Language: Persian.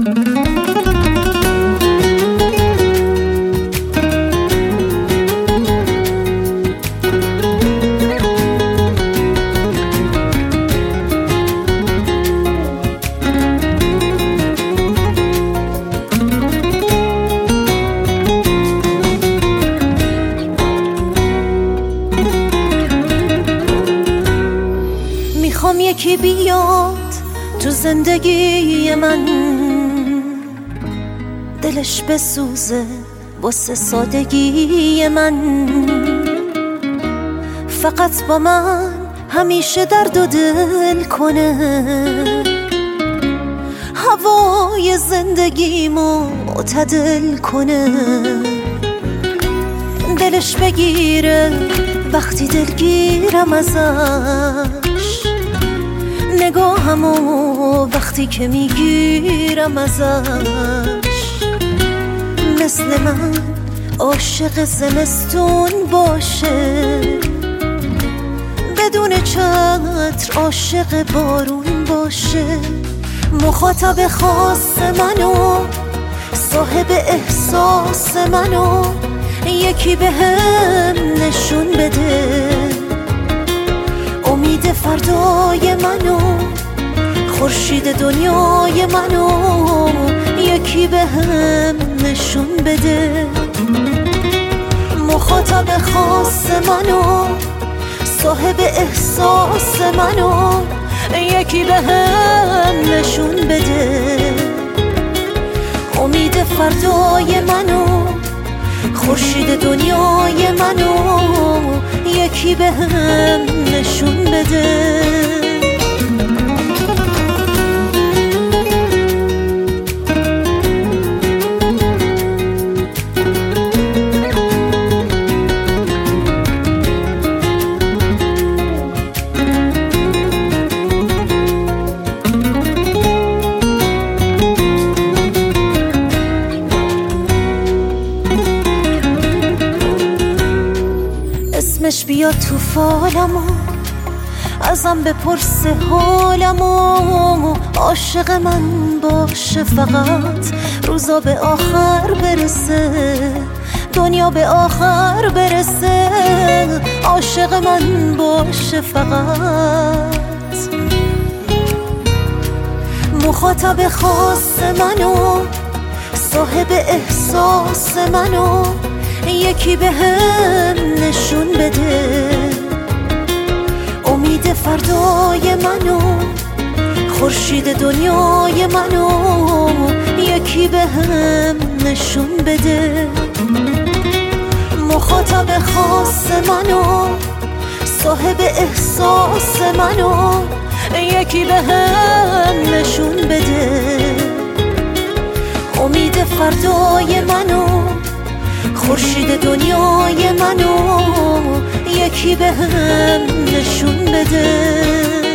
میخوام یکی بیاد تو زندگی من، دلش بسوزه واسه سادگی من، فقط با من همیشه درد و دل کنه، هوای زندگیمو معتدل کنه، دلش بگیره وقتی دلگیرم ازش، نگاهمو وقتی که میگیرم ازش، مثل من عاشق زمستون باشه، بدون چتر عاشق بارون باشه، مخاطب خاص منو، صاحب احساس منو، یکی بهم نشون بده، امید فردای منو، خورشید دنیای منو، یکی بهم نشون بده، مخاطب خاص منو، صاحب احساس منو، یکی بهم نشون بده، امید فردای منو، خورشید دنیای منو، یکی بهم نشون بده. اسمش بیاد تو فالمو، ازم بپرسه حالمو، عاشق من باشه فقط، روزا به آخر برسه، دنیا به آخر برسه، عاشق من باشه فقط، مخاطب خاص منو، صاحب احساس منو، یکی بهم نشون بده، امید فردای منو، خورشید دنیای منو، یکی بهم نشون بده، مخاطب خاص منو، صاحب احساس منو، یکی بهم نشون بده، امید فردای منو، خورشید دنیای منو، یکی بهم نشون بده.